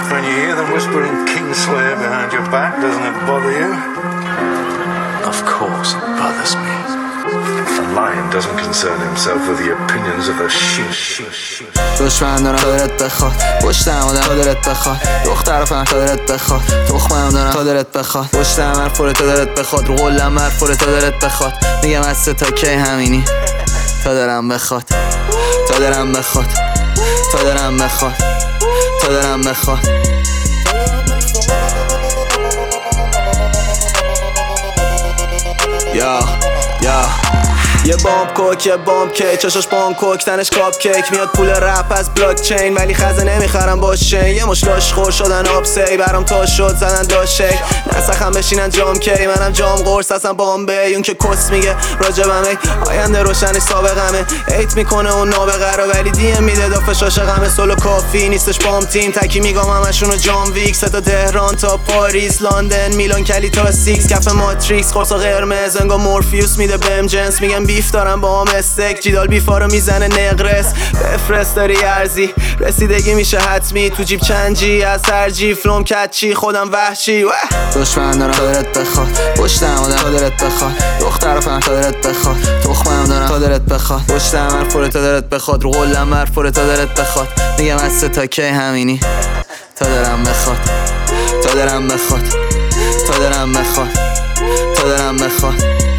When you hear them whispering Kingslayer behind your back, doesn't it bother you? Of course it bothers me. A lion doesn't concern himself with the opinions of a sheep. دشمن دارم تا دلت بخواد، پشتم آدم تا دلت بخواد، دختر فهم تا دلت بخواد، تخمم دارم تا دلت بخواد، پشتم حرفوره تا دلت بخواد، رو قلم حرفوره تا دلت بخواد، میگم از سه تا کی همینی تا دلم بخواد، تا دلم بخواد، تا دلم بخواد، تا دلم بخواد. یا یه بامب کوک یه بامب کیک، چشاش بانکوک تنش کاپ کیک، میاد پول رپ از بلاک چین ولی خزه نمیخرم باشه، یه مش لاش خور شدن آبسی برام تا شد زدن داشه، نسخم بشینن جام کی منم جام قرص اصلا بامبی، اون که کس میگه راجبمه آینده روشنی سابقمه، ایت میکنه اون نابغه رو ولی دیم میده دافش عاشقمه، سولو کافی نیستش بام تیم تکی میگم همشونو جام ویک، تا تهران تا پاریس لندن میلان کلی تا سیکس، کف ماتریکس قرص قرمز انگار مورفیوس میده بهم جنس، میگم بیف دارم با هم استک جیدال بیفا رو میزنه نقرس، بفرست داری ارزی رسیدگی میشه حتمی، تو جیب چنجی از هر جی فلوم کچی خودم وحشی، دشمن دارم تا دلت بخواد، پشتم آدم تا دلت بخواد، دختر فهم تا دلت بخواد، تخمم دارم تا دلت بخواد، پشتم حرفوره تا دلت بخواد، رو قلم حرفوره تا دلت بخواد، میگم از سه تا کی همینی تا دلم بخواد، تا دلم بخواد، تا دلم بخواد، تا دلم بخواد.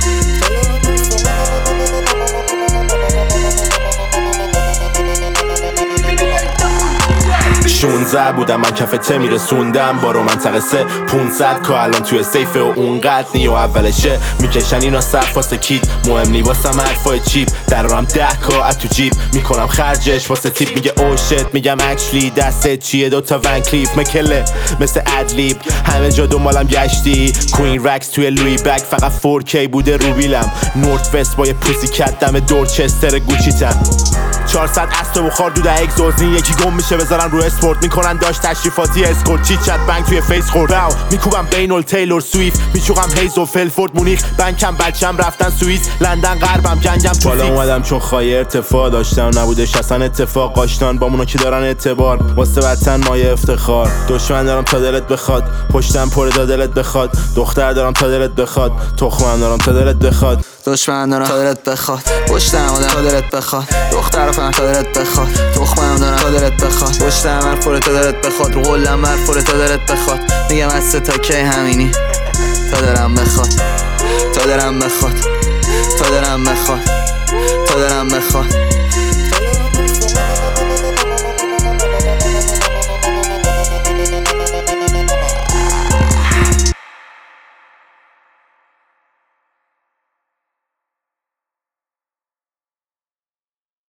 16 بودم من کف ته میرسوندم بارو منطقه 3 500 که الان توی سیفه و اونقدر نیو اولشه میکشن اینا صرف واسه کید مهم نی واسم حرفای چیپ درارم 10 که از تو جیب میکنم خرجش واسه تیپ میگه او شت میگم اکچلی دستت چیه دوتا ون کلیف مکله مثل ادلیب همه جا دنبالم گشتی کوین رکس توی لوی بگ فقط 4K بوده رو بیلم نورت وست با یه پوسی کت دم دورچستر گوچیتم 400 است و بخار دو اگزوزین یکی گم میشه بذارن رو اسپورت میکنن داشت تشریفاتی اسکورت چیت چت بنک توی فیس خورد میکوبم بینول تیلور سویفت میچوقم هیز و فلفورد مونیخ بنکم بچم رفتن سوئیس لندن غربم گنجم تو بالا اومدم چون خواهی ارتفاع داشتم نبودش اصلا اتفاق آشتان با مونا که دارن اعتبار واسه وطن مایه افتخار دشمن دارم تا دلت بخواد پشتم پر تا دلت بخواد دختر دارم تا دلت بخواد تخمم دارم تا دلت بخواد دشمن دارم تا دلت بخواد پشتم آدم تا دلت بخواد دختر فهم تا دلت بخواد تخمم دارم تا دلت بخواد پشتم حرفوره تا دلت بخواد رو قلم حرفوره تا دلت بخواد میگم از سه تا کی همینی تا دلم بخواد تا دلم بخواد تا دلم بخواد تا دلم بخواد